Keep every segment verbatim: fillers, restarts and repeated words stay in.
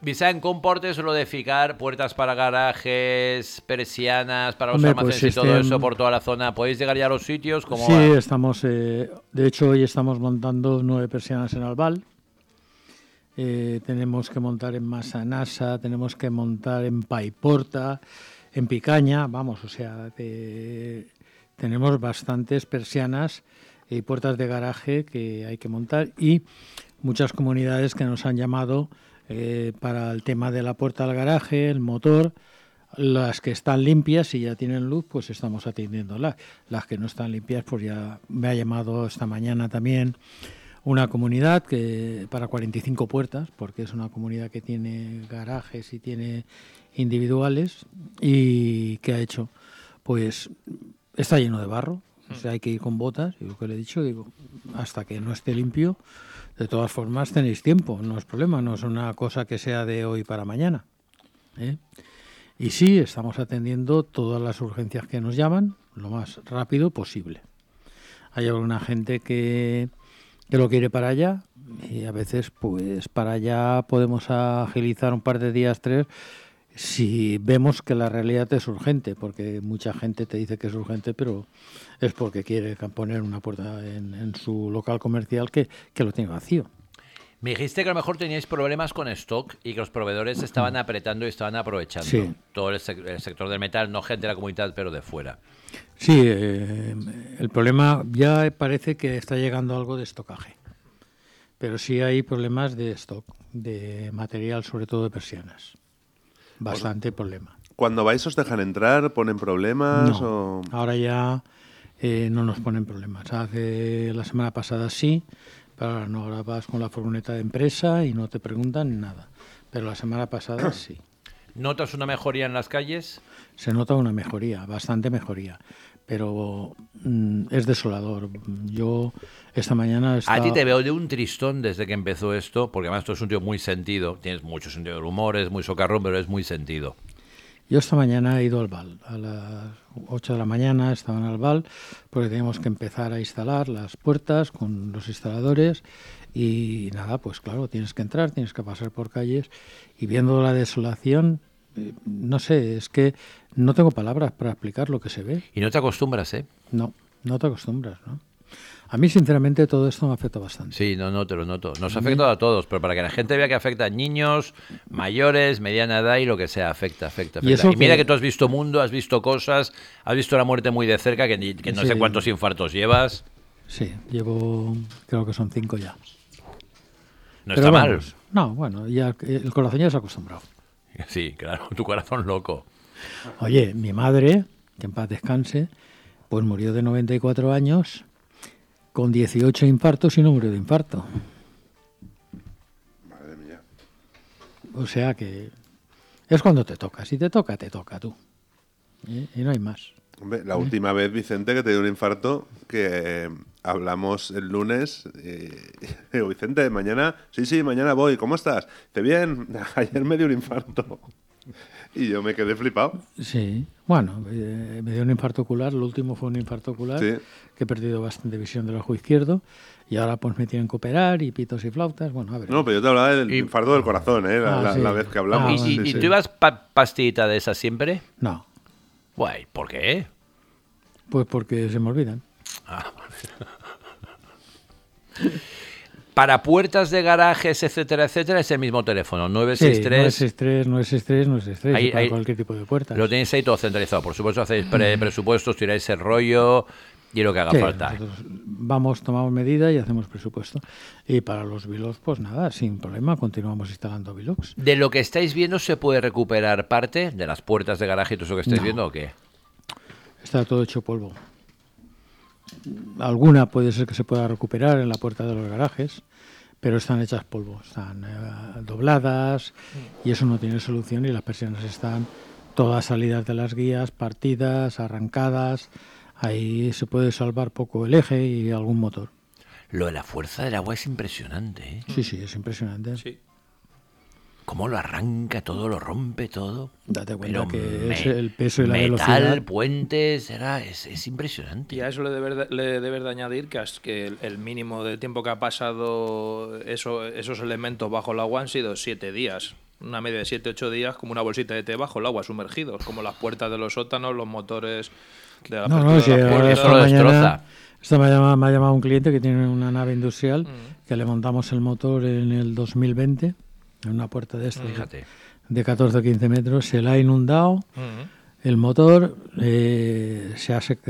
Vicent, com portes lo de ficar puertas para garajes, persianas, para los Hombre, almacenes pues y todo este, eso por toda la zona? ¿Podéis llegar ya a los sitios? ¿Cómo sí, va? estamos, eh, de hecho hoy estamos montando nueve persianas en Albal. Eh, tenemos que montar en Massanassa, tenemos que montar en Paiporta, en Picaña, vamos, o sea, eh, tenemos bastantes persianas y puertas de garaje que hay que montar y muchas comunidades que nos han llamado eh, para el tema de la puerta del garaje, el motor. Las que están limpias y ya tienen luz, pues estamos atendiéndolas. Las que no están limpias, pues ya me ha llamado esta mañana también una comunidad que para cuarenta y cinco puertas, porque es una comunidad que tiene garajes y tiene individuales, y ¿qué ha hecho? Pues está lleno de barro, o sea, hay que ir con botas, y lo que le he dicho, digo, hasta que no esté limpio, de todas formas tenéis tiempo, no es problema, no es una cosa que sea de hoy para mañana, ¿eh? Y sí, estamos atendiendo todas las urgencias que nos llaman lo más rápido posible. Hay alguna gente que, que lo quiere para allá y a veces pues para allá podemos agilizar un par de días, tres, si vemos que la realidad es urgente, porque mucha gente te dice que es urgente, pero es porque quiere poner una puerta en, en su local comercial que, que lo tiene vacío. Me dijiste que a lo mejor teníais problemas con stock y que los proveedores estaban apretando y estaban aprovechando. Sí. Todo el, sec- el sector del metal, no gente de la comunidad, pero de fuera. Sí, eh, el problema ya parece que está llegando algo de estocaje, pero sí hay problemas de stock, de material, sobre todo de persianas. Bastante problema. Cuando vais os dejan entrar, ponen problemas No, o... ahora ya eh, no nos ponen problemas. Hace la semana pasada sí, pero ahora no, ahora vas con la furgoneta de empresa y no te preguntan nada. Pero la semana pasada sí. ¿Notas una mejoría en las calles? Se nota una mejoría, bastante mejoría, pero mm, es desolador. Yo esta mañana estaba... A ti te veo de un tristón desde que empezó esto, porque además tú eres un tío muy sentido, tienes mucho sentido del humor, es muy socarrón, pero es muy sentido. Yo esta mañana he ido al Val, a las ocho de la mañana estaba en el Val, porque teníamos que empezar a instalar las puertas con los instaladores y nada, pues claro, tienes que entrar, tienes que pasar por calles y viendo la desolación, eh, no sé, es que no tengo palabras para explicar lo que se ve. Y no te acostumbras, ¿eh? No, no te acostumbras, ¿no? A mí, sinceramente, todo esto me afecta bastante. Sí, no, no, te lo noto. Nos ha afectado a todos, pero para que la gente vea que afecta a niños, mayores, mediana edad y lo que sea, afecta, afecta, afecta. Y eso Y mira que- que tú has visto mundo, has visto cosas, has visto la muerte muy de cerca, que, ni- que no Sí. sé cuántos infartos llevas. Sí, llevo, creo que son cinco ya. No Pero está vamos, no, bueno, ya el corazón ya se ha acostumbrado. mal. Sí, claro, tu corazón loco. Oye, mi madre, que en paz descanse, pues murió de noventa y cuatro años, con dieciocho infartos y no murió de infarto. Madre mía. O sea que es cuando te toca. Si te toca, te toca tú. ¿Eh? Y no hay más. Hombre, la última vez, Vicente, que te dio un infarto, que eh, hablamos el lunes, y digo, Vicente, mañana, sí, sí, mañana voy, ¿cómo estás? Dice, bien, ayer me dio un infarto. Y yo me quedé flipado. Sí, bueno, eh, me dio un infarto ocular, lo último fue un infarto ocular, Sí. que he perdido bastante visión del ojo izquierdo, y ahora pues me tienen que operar, y pitos y flautas, bueno, a ver. No, pero yo te hablaba del Y- infarto del corazón, ¿eh? La, Ah, la- sí. la vez que Ah, hablamos. ¿Y, bueno, y- Sí, y sí. tú ibas pa- pastillita de esas siempre? No, Guay, ¿por qué? pues porque se me olvidan. Para puertas de garajes, etcétera, etcétera, es el mismo teléfono, nueve Sí, seis nueve tres. seis tres, nueve seis tres, nueve seis tres, Ahí- y para ahí- cualquier tipo de puertas. Lo tenéis ahí todo centralizado. Por supuesto, hacéis pre- presupuestos, tiráis el rollo y lo que haga Sí, falta. nosotros vamos, tomamos medida y hacemos presupuesto. Y para los Vilox, pues nada, sin problema, continuamos instalando Vilox. ¿De lo que estáis viendo se puede recuperar parte de las puertas de garaje y todo eso que estáis No. viendo o qué? Está todo hecho polvo. Alguna puede ser que se pueda recuperar en la puerta de los garajes, pero están hechas polvo, están eh, dobladas y eso no tiene solución y las persianas están todas salidas de las guías, partidas, arrancadas. Ahí se puede salvar poco el eje y algún motor. Lo de la fuerza del agua es impresionante, ¿eh? Sí, sí, es impresionante. Sí. Cómo lo arranca todo, lo rompe todo. Date cuenta Pero que es me- el peso y la metal, velocidad. puentes, era, es, es impresionante. Y a eso le debes de, le debes de añadir que, has- que el, el mínimo de tiempo que ha pasado eso, esos elementos bajo el agua han sido siete días. una media de siete ocho días como una bolsita de té bajo el agua, sumergidos, como las puertas de los sótanos, los motores de la No, no, apertura sí, de las ahora puertas. eso lo esta mañana, destroza. esta me ha, llamado, me ha llamado un cliente que tiene una nave industrial Mm. que le montamos el motor en el dos mil veinte, en una puerta de estas Fíjate. de catorce o quince metros, se la ha inundado, Mm. el motor eh, se, ha sec-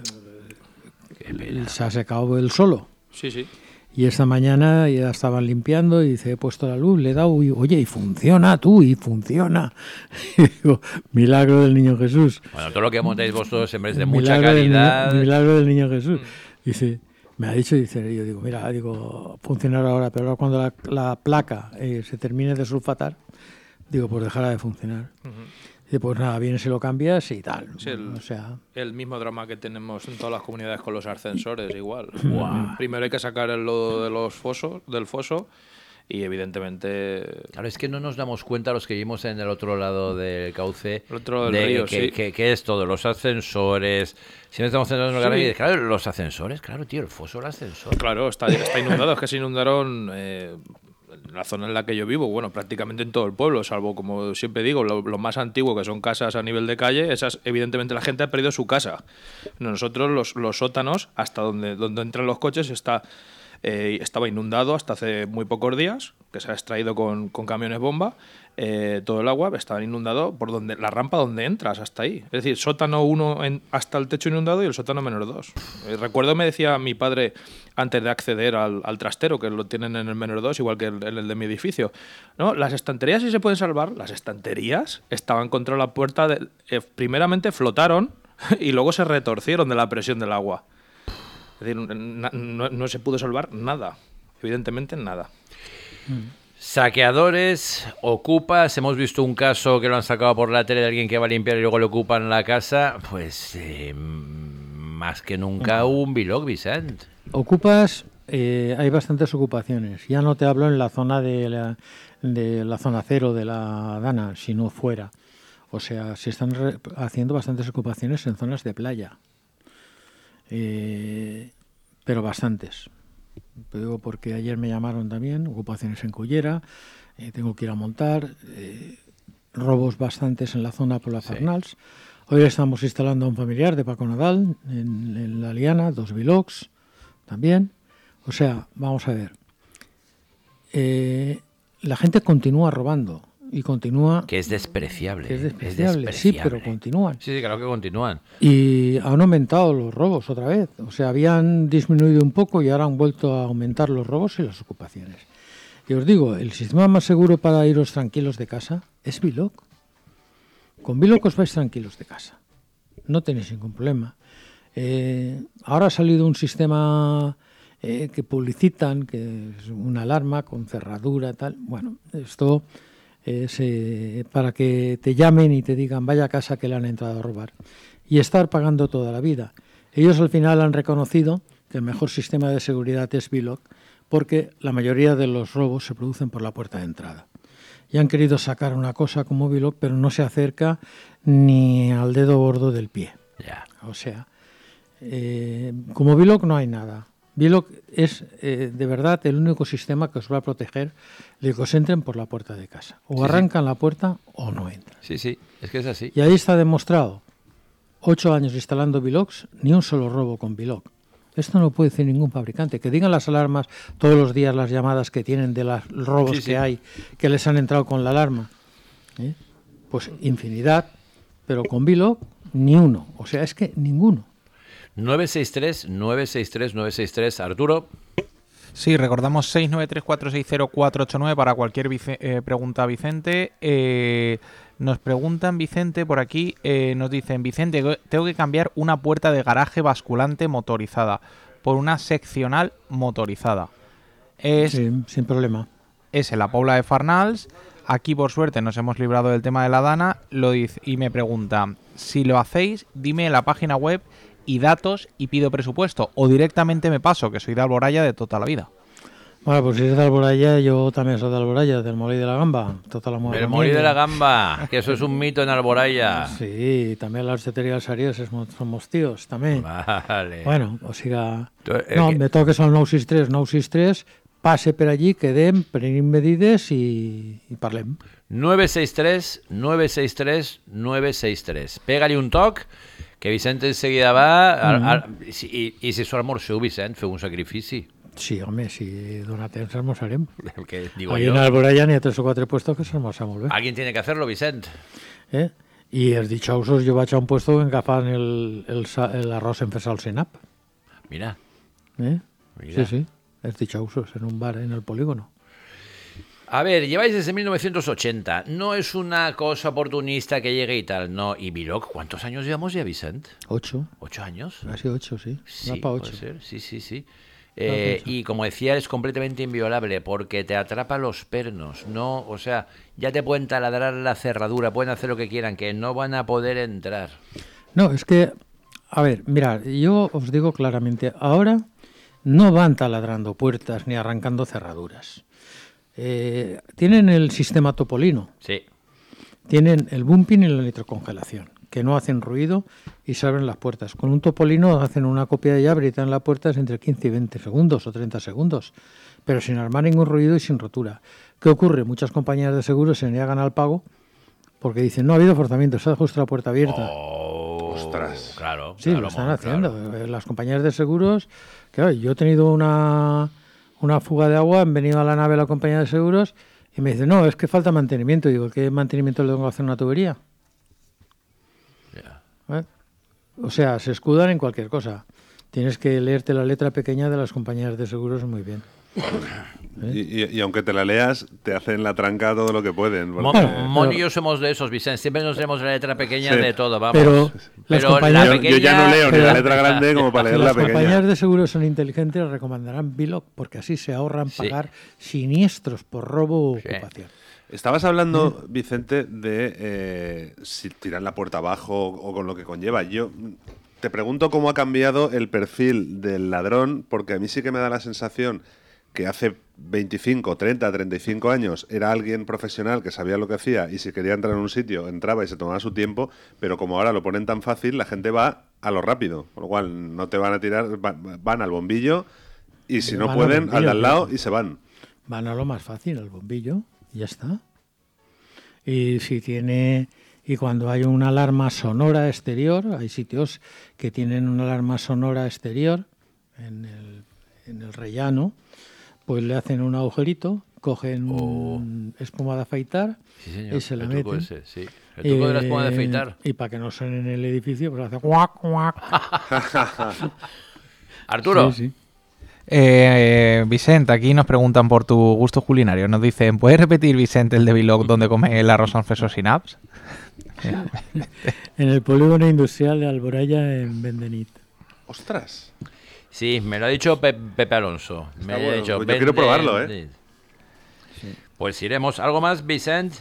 Qué pena. se ha secado él solo. Sí, sí. Y esta mañana ya estaban limpiando y dice, he puesto la luz, le he dado, y, oye, y funciona tú, y funciona. Y digo, milagro del Niño Jesús. Bueno, todo lo que montáis vosotros siempre es de mucha Milagro del calidad. Niño- milagro del Niño Jesús. Dice, me ha dicho, dice, yo digo, mira, digo, funcionará ahora, pero ahora cuando la, la placa eh, se termine de sulfatar, digo, pues dejará de funcionar. Dice, pues nada, vienes y lo cambias y tal. Sí, el- O sea, El mismo drama que tenemos en todas las comunidades con los ascensores, igual. Primero hay que sacar el lodo de los fosos, del foso y evidentemente Claro, es que no nos damos cuenta los que vivimos en el otro lado del cauce El otro del de río, que, sí. que- que es todo, los ascensores. Siempre estamos centrados en el Sí. garaje y claro, los ascensores, claro, tío, el foso, el ascensor. claro, está, está inundado. Es que se inundaron eh, en la zona en la que yo vivo, bueno, prácticamente en todo el pueblo, salvo, como siempre digo, lo, lo más antiguo, que son casas a nivel de calle. Esas, evidentemente, la gente ha perdido su casa. Nosotros, los, los sótanos, hasta donde, donde entran los coches, está eh, estaba inundado hasta hace muy pocos días, que se ha extraído con, con camiones bomba. Eh, todo el agua estaba inundado por donde la rampa donde entras, hasta ahí. Es decir, sótano uno en, hasta el techo inundado y el sótano menos dos. Eh, recuerdo, me decía mi padre antes de acceder al, al trastero, que lo tienen en el menos dos, igual que el, en el de mi edificio. No, las estanterías sí se pueden salvar. Las estanterías estaban contra la puerta. De, eh, primeramente flotaron y luego se retorcieron de la presión del agua. Es decir, na, no, no se pudo salvar nada. Evidentemente nada. Saqueadores, ocupas, hemos visto un caso que lo han sacado por la tele de alguien que va a limpiar y luego le ocupan la casa, pues eh, más que nunca un Vilog, Vicent. ocupas, eh, hay bastantes ocupaciones. Ya no te hablo en la zona de la, de la zona cero de la Dana, sino fuera. O sea, se están re- haciendo bastantes ocupaciones en zonas de playa. Eh, pero bastantes. Lo digo porque ayer me llamaron también, ocupaciones en Cullera, eh, tengo que ir a montar, eh, robos bastantes en la zona por las Sí. Arnals. Hoy estamos instalando a un familiar de Paco Nadal en, en La Liana, dos Vilogs también. O sea, vamos a ver. Eh, la gente continúa robando y continúa... Que es despreciable. que es es despreciable, sí, pero despreciable. continúan. Sí, sí, claro que continúan. Y han aumentado los robos otra vez. O sea, habían disminuido un poco y ahora han vuelto a aumentar los robos y las ocupaciones. Y os digo, el sistema más seguro para iros tranquilos de casa es Vilog. Con Vilog os vais tranquilos de casa. No tenéis ningún problema. Eh, ahora ha salido un sistema eh, que publicitan, que es una alarma con cerradura, tal. Bueno, esto es eh, para que te llamen y te digan vaya a casa que le han entrado a robar. Y estar pagando toda la vida. Ellos al final han reconocido que el mejor sistema de seguridad es Vilog, porque la mayoría de los robos se producen por la puerta de entrada. Y han querido sacar una cosa como Vilog, pero no se acerca ni al dedo gordo del pie. Ya. O sea, eh, como Vilog no hay nada. Vilog es eh, de verdad el único sistema que os va a proteger de que os entren por la puerta de casa. O Sí, arrancan la puerta o no entran. Sí, sí, es que es así. Y ahí está demostrado. Ocho años instalando Vilogs, ni un solo robo con Vilog. Esto no puede decir ningún fabricante. Que digan las alarmas todos los días, las llamadas que tienen de los robos Sí, sí. que hay, que les han entrado con la alarma. ¿Eh? Pues infinidad, pero con Vilog ni uno. O sea, es que ninguno. nueve seis tres, nueve seis tres, nueve seis tres, Arturo. Sí, recordamos seis nueve tres, cuatro seis cero, cuatro ocho nueve para cualquier vice- eh, pregunta a Vicente. Eh, nos preguntan, Vicente, por aquí, eh, nos dicen, Vicente, tengo que cambiar una puerta de garaje basculante motorizada por una seccional motorizada. Es, Sí, sin problema. es en la Pobla de Farnals. Aquí, por suerte, nos hemos librado del tema de la Dana. Lo dice, y me pregunta, si lo hacéis, dime la página web y datos y pido presupuesto. O directamente me paso, que soy de Alboraya de toda la vida. Bueno, pues si es de Alboraya, yo también soy de Alboraya, del Molí de la Gamba. Total amor El al Molí de mundo. la Gamba, que eso es un mito en Alboraya. Sí, también la horchatería del Sariós es mo- somos tíos también. Vale. Bueno, o siga... Tu- eh, No, que- me toques al nou sis tres, nou sis tres, passe per allí, quedem, prenim medides i, i parlem. nueve seis tres, nueve seis tres, nueve seis tres. Pégale un toc, que Vicent enseguida va... A, a, i, I si s'almorceu, Vicent, feu un sacrifici. Sí, home, si dona temps almorzarem. El que digo Ahí yo. en Alboraya n'hi ha tres o quatre puestos que s'almorza molt bé. Alguien tiene que hacerlo, Vicent. Eh? I els dijousos jo vaig a un puesto que agafaven el, el, sa- l'arròs en fer salsenap. Mira, Eh? Mira. Sí, sí, els dijousos en un bar en el polígono. a ver, lleváis desde mil novecientos ochenta. No es una cosa oportunista que llegue y tal, no. ¿Y Viloc? ¿Cuántos años llevamos ya, Vicent? Ocho, ¿Ocho años? casi ocho, sí. Sí, Va pa puede ocho. ser. Sí, sí, sí. pa Eh, ocho. y como decía, es completamente inviolable porque te atrapa los pernos, ¿no? O sea, ya te pueden taladrar la cerradura, pueden hacer lo que quieran, que no van a poder entrar. No, es que, a ver, mirad, yo os digo claramente, ahora no van taladrando puertas ni arrancando cerraduras. Eh, tienen el sistema Topolino, Sí. tienen el bumping y la nitrocongelación, que no hacen ruido y se abren las puertas. Con un Topolino hacen una copia de llave y dan las puertas entre quince y veinte segundos o treinta segundos, pero sin armar ningún ruido y sin rotura. ¿Qué ocurre? Muchas compañías de seguros se niegan al pago porque dicen, no ha habido forzamiento, se ha dejado justo la puerta abierta. Oh, Ostras. Claro. Sí, claro, lo están mon, haciendo. claro. Eh, Las compañías de seguros, claro, yo he tenido una, una fuga de agua, han venido a la nave la compañía de seguros y me dicen, no, es que falta mantenimiento. Digo, ¿qué mantenimiento le tengo que hacer a una tubería? Ya. ¿Eh? O sea, se escudan en cualquier cosa. Tienes que leerte la letra pequeña de las compañías de seguros muy bien. Y, y- y aunque te la leas, te hacen la tranca todo lo que pueden. Mon, porque- Mon y yo somos de esos, Vicent. Siempre nos leemos la letra pequeña Sí. de todo, vamos. Pero las compañías- la yo, yo ya no leo ni pero- la letra grande como para Si leer la las pequeña. compañías de seguros son inteligentes, recomendarán Biloc porque así se ahorran Sí. pagar siniestros por robo o Sí. ocupación. Estabas hablando, Vicente, de eh, si tiran la puerta abajo o con lo que conlleva. Yo mm, te pregunto cómo ha cambiado el perfil del ladrón, porque a mí sí que me da la sensación que hace veinticinco, treinta, treinta y cinco años era alguien profesional que sabía lo que hacía y si quería entrar en un sitio entraba y se tomaba su tiempo, pero como ahora lo ponen tan fácil, la gente va a lo rápido, con lo cual no te van a tirar, va- van al bombillo y si no Van al pueden, al bombillo, de al lado claro. y se van. Van a lo más fácil, al bombillo, y ya está. Y si tiene y cuando hay una alarma sonora exterior, hay sitios que tienen una alarma sonora exterior en el, en el rellano, pues le hacen un agujerito, cogen un espuma de afeitar Sí, señor. y se la el truco meten. ese, sí. El truco de la espuma de Eh, afeitar. Y para que no suene en el edificio, pues hace guac, guac. Arturo. Sí, sí. Eh, Vicente, aquí nos preguntan por tu gusto culinario. Nos dicen, ¿puedes repetir, Vicente, el de Viloc donde come el arroz alfredo sin apps? En el polígono industrial de Alboraya en Bendenit. ¡Ostras! Sí, me lo ha dicho Pe- Pepe Alonso. Me Está ha bueno. dicho, Pues yo quiero probarlo, ¿eh? Pues iremos. ¿Algo más, Vicent?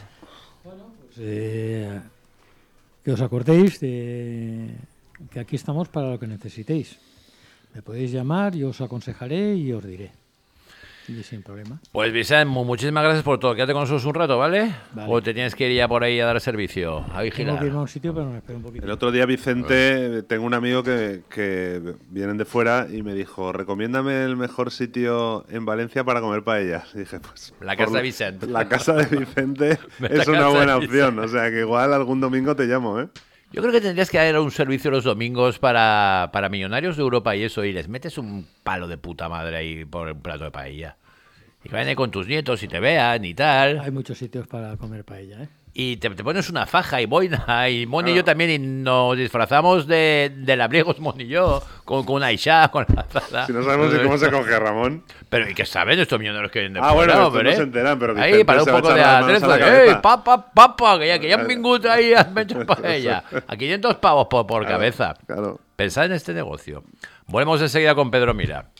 Eh, que os acordéis de que aquí estamos para lo que necesitéis. Me podéis llamar, yo os aconsejaré y os diré. Y sin problema. Pues Vicent, mu- muchísimas gracias por todo. Quédate con nosotros un rato, ¿vale? Vale. O te tienes que ir ya por ahí a dar servicio, a Tengo vigilar. que irme a un sitio, pero me espero un poquito. El otro día, Vicente, tengo un amigo que, que vienen de fuera y me dijo, recomiéndame el mejor sitio en Valencia para comer paellas. Y dije, pues... La por casa lo- de Vicente. La casa de Vicente La es una casa de buena Vicente. opción. O sea, que igual algún domingo te llamo, ¿eh? Yo creo que tendrías que dar un servicio los domingos para, para millonarios de Europa y eso, y les metes un palo de puta madre ahí por un plato de paella. Y que vayan ahí con tus nietos y te vean y tal. Hay muchos sitios para comer paella, ¿eh? Y te, te pones una faja y boina, y Mon y yo también, y nos disfrazamos de, de labriegos, Mon y yo, con, con una isha, con la azada. Si no sabemos ni cómo se coge Ramón. Pero ¿y qué saben estos millonarios que vienen de Ah, fuera, bueno, estos hombre? no se enteran, pero ahí, Vicente para un se va a poco de echar las manos a la atrezo. ¡Ey, cabeza! papa, papa! Que ya, que ya han vingut ahí a menjar paella. A quinientos pavos por, por Claro, cabeza. Claro. Pensad en este negocio. Volvemos enseguida con Pedro Mira.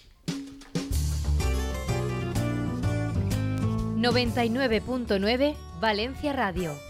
noventa y nueve punto nueve Valencia Radio.